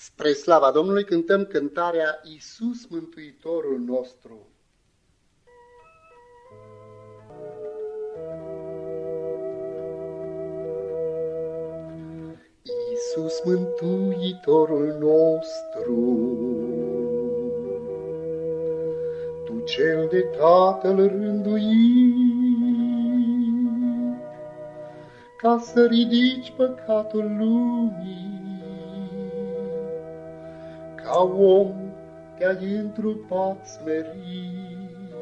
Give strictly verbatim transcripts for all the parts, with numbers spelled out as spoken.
Spre slava Domnului cântăm cântarea Iisus Mântuitorul nostru. Iisus Mântuitorul nostru, Tu cel de Tatăl rânduit, ca să ridici păcatul lumii, ca om te-ai întrupat smerit,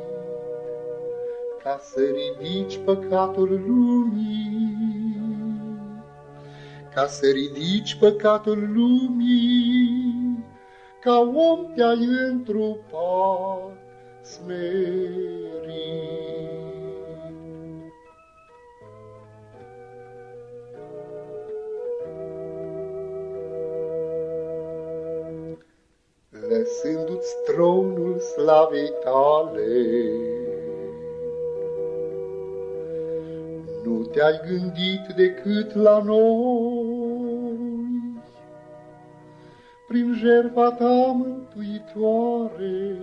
ca să ridici păcatul lumii, ca să ridici păcatul lumii, ca om te-ai întrupat smerit. Lăsându-ți tronul slavei tale, nu te-ai gândit decât la noi. Prin jertfa ta mântuitoare,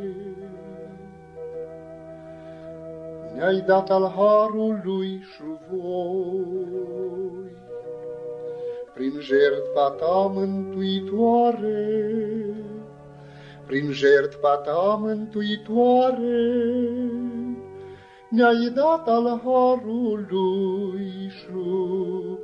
ne-ai dat al harului șuvoi. Prin jertfa ta mântuitoare, prin jertfa ta mântuitoare, ne-ai dat al harului șuvoi.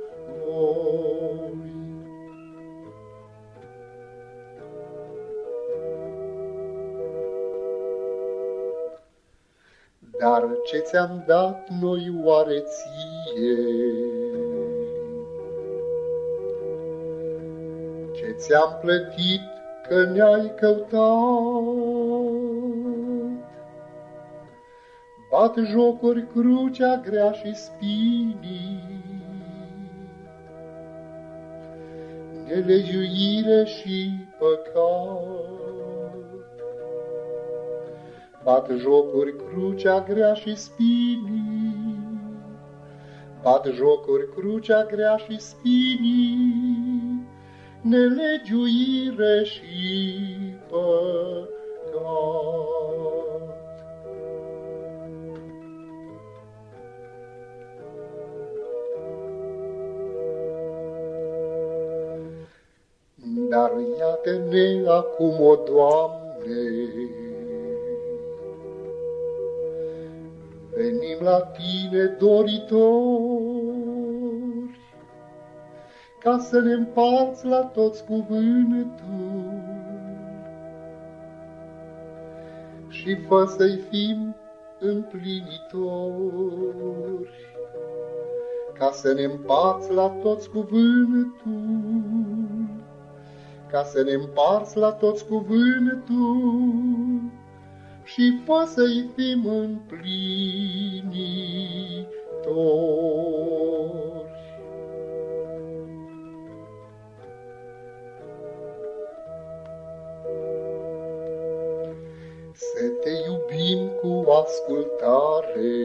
Dar ce ți-am dat noi oare ție? Ce ți-am plătit că ne-ai căutat? Bat jocuri crucea grea și spinii, nelegiuire și păcat. Bat jocuri crucea grea și spinii, bat jocuri crucea grea și spinii, nelegiuire și păcat. Dar iată-ne acum, o Doamne, venim la Tine doritori, ca să ne împarți la toți cuvântul și fă să-i fim împlinitori, ca să ne împarți la toți cuvântul, ca să ne împarți la toți cuvântul și fă să-i fim împlinitori. Să te iubim cu ascultare,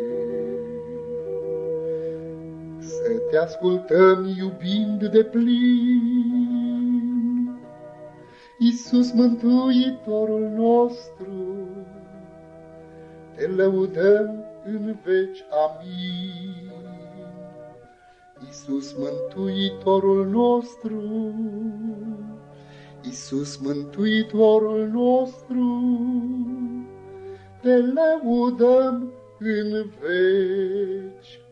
să te ascultăm iubind de plin. Iisus Mântuitorul nostru, te lăudăm în veci, amin. Iisus Mântuitorul nostru, Iisus Mântuitorul nostru, te lăudăm în veci,